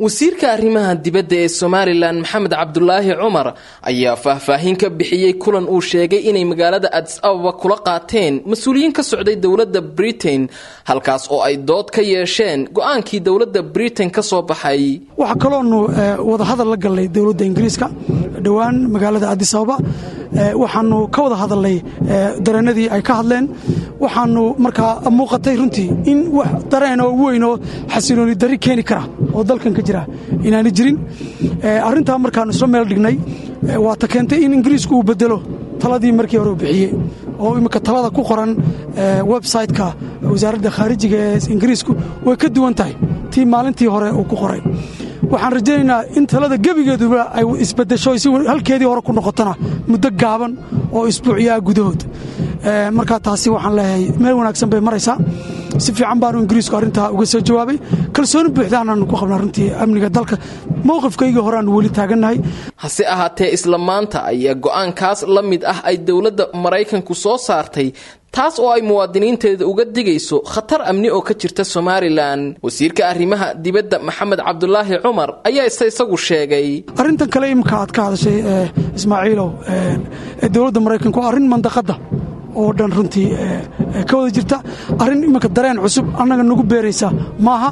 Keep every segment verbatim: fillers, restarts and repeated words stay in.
wasiirka arrimaha dibadda ee Somaliland Maxamed Cabdullaahi Cumar ayaa faahfaahin ka bixiyay kulan uu sheegay inay magaalada Addis Ababa kula qaateen mas'uuliyiin ka socday dawladda Britain halkaas oo ay dood ka yeesheen go'aankii dawladda Britain ka soo baxay. waxa kaloonu wada hadal la galay dawladda Ingiriiska dhawaan magaalada Addis Ababa waxaanu ka wada hadalnay dareenadii ay ka hadleen waxaanu markaa muuqatay runtii in wax dareen oo weyn oo xasilooni dari keeni kara oo dalkan ka jira inaanu jirin arinta markaan isla meel dhignay waa ta keentay in Ingiriisku uu bedelo taladii markii hore bixiyay oo imika talada ku qoran website-ka wasaaradda khaarijiga ee Ingiriisku way ka duwan tahay tii maalintii hore uu ku qoray. waxaan rajaynaynaa in talada gebigeeduba ay isbedesho si halkeedii hore ku noqotona muddo gaaban oo isbuuciyaa gudahood marka taasi waxaan leeyahay meel wanaagsan bay maraysaa si fiican baan Ingiriisku arinta uga soo jawaabay kalsooni buuxda aan ku qabnaa runtii amniga dalka mowqifkayga hore aan wali taaganahay. hase ahaatee isla maanta ayaa go'aankaas la mid ah ay dawladda Mareykanku soo saartay taas oo ay muwaadiniinteeda uga digayso khatar amni oo ka jirta Somaliland. wasiirka arrimaha dibadda Maxamed Cabdullaahi Cumar ayaa isagu sheegay arintan kale imka aad ka hadashay Ismaaciilow ee dawladda Mareykanku arin mandaqada oo dhan runtii ka wada jirta arin imka dareen cusub annaga nagu beeraysa maaha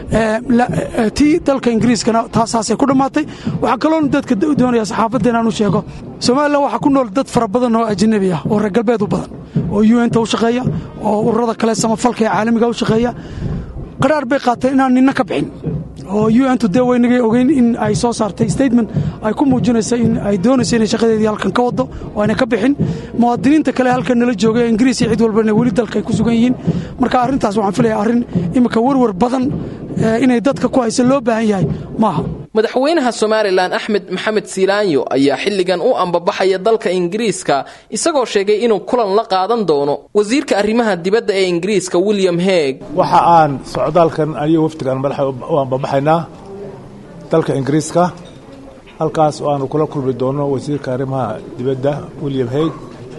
tii dalka Ingiriiskana taasaasay ku dhamaatay. waxa kale oo dadka doonaya saxaafadeena aanu sheego Soomaaliland waxa ku nool dad fara badan oo ajnabi ah oo reer galbeed u badan oo U N ta u shaqeeya oo ururada kale samafalka ee caalamiga u shaqeeya qaraar bay qaateen inaan ninna ka bixin oo U N tu deewaynigay ogeyn in ay soo saartay statement ay ku muujinayso in ay doonayso in shaqadeedii halkan ka wado oo ayna ka bixin muwaadiniinta kale halkan nala joogay Ingiriis iyo cid walba wali dalka ay ku sugan yihiin. marka arintaas waxaan filayaa arin imika warwar badan inay dadka ku hayso loo baahan yahay maaha. madaxweynaha Somaliland Axmed Maxamed Siilaanyo ayaa xilligan u ambabaxaya dalka Ingiriiska isagoo sheegay inuu kulan la qaadan doono wasiirka arrimaha dibadda ee Ingiriiska William Hague. waxa aan socdaalkan iyo waftigan madaxa u ambabaxaynaa dalka Ingiriiska halkaas oo aan kula kulmi doono wasiirka arrimaha dibadda William Hague.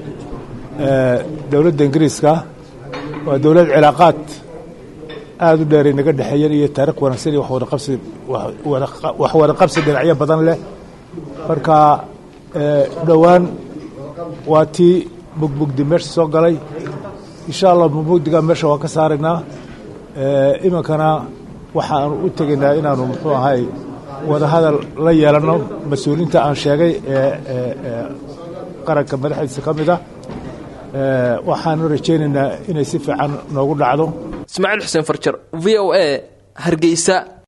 ee dawladda Ingiriiska waa dawlad cilaaqaad aad u dheer inaga dhaxeeyay iyo taariikh wanaagsan iyo wax wada qabsi wax wada qabsi dhinacyo badan leh. marka ee dhawaan waa tii bugbugdi meesha soo galay insha Allah bugbugdiga meesha waa ka saaraynaa ee imankana waxaan u tegaynaa inaanu muxuu ahay wada hadal la yeelano mas'uuliyiinta aan sheegay ee qaranka madaxdiisa ka mid ah ee waxaan rajaynaynaa inay si fiican noogu dhacdo. Ismaaciil Xuseen Farjar V O A Hargeysa.